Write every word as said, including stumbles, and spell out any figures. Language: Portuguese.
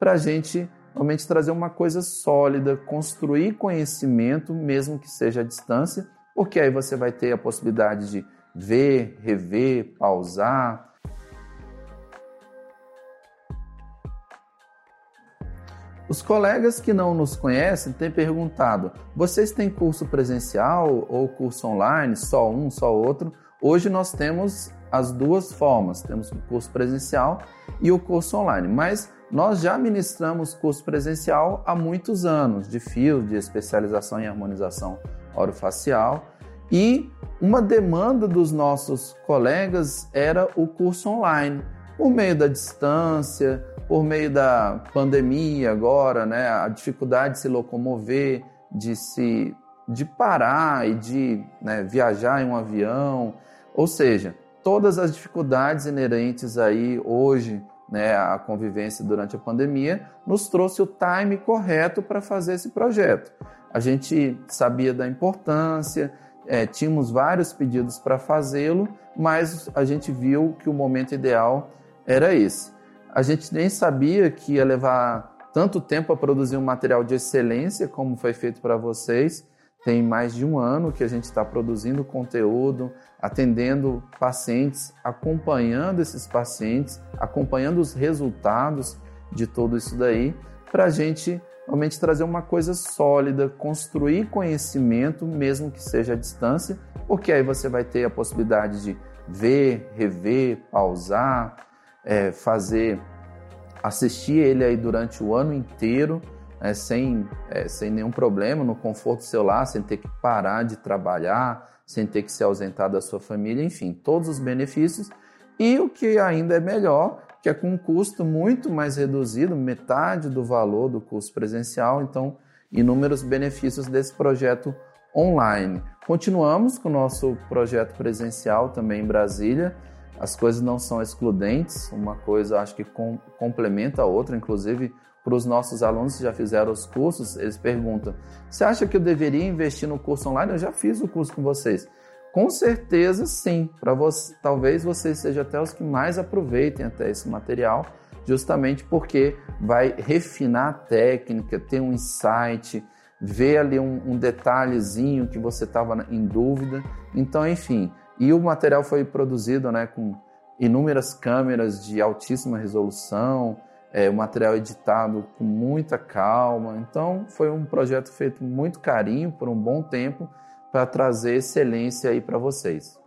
para a gente realmente trazer uma coisa sólida, construir conhecimento, mesmo que seja à distância, porque aí você vai ter a possibilidade de ver, rever, pausar. Os colegas que não nos conhecem têm perguntado: vocês têm curso presencial ou curso online, só um, só outro? Hoje nós temos as duas formas, temos o curso presencial e o curso online, mas nós já ministramos curso presencial há muitos anos, de fio, de especialização em harmonização orofacial, e uma demanda dos nossos colegas era o curso online, por meio da distância, por meio da pandemia agora, né, a dificuldade de se locomover, de, se, de parar e de né, viajar em um avião, ou seja, todas as dificuldades inerentes aí hoje, né, à convivência durante a pandemia, nos trouxe o time correto para fazer esse projeto. A gente sabia da importância, é, tínhamos vários pedidos para fazê-lo, mas a gente viu que o momento ideal era esse. A gente nem sabia que ia levar tanto tempo a produzir um material de excelência como foi feito para vocês. Tem mais de um ano que a gente está produzindo conteúdo, atendendo pacientes, acompanhando esses pacientes, acompanhando os resultados de tudo isso daí, para a gente realmente trazer uma coisa sólida, construir conhecimento, mesmo que seja à distância, porque aí você vai ter a possibilidade de ver, rever, pausar, é, fazer, assistir ele aí durante o ano inteiro, É, sem, é, sem nenhum problema, no conforto do seu lar, sem ter que parar de trabalhar, sem ter que se ausentar da sua família, enfim, todos os benefícios. E o que ainda é melhor, que é com um custo muito mais reduzido, metade do valor do curso presencial, então inúmeros benefícios desse projeto online. Continuamos com o nosso projeto presencial também em Brasília. As coisas não são excludentes, uma coisa acho que com, complementa a outra, inclusive para os nossos alunos que já fizeram os cursos, eles perguntam: você acha que eu deveria investir no curso online? Eu já fiz o curso com vocês. Com certeza sim, para você, talvez vocês sejam até os que mais aproveitem até esse material, justamente porque vai refinar a técnica, ter um insight, ver ali um, um detalhezinho que você estava em dúvida. Então, enfim, e o material foi produzido, né, com inúmeras câmeras de altíssima resolução, é, o material editado com muita calma. Então, foi um projeto feito com muito carinho, por um bom tempo, para trazer excelência aí para vocês.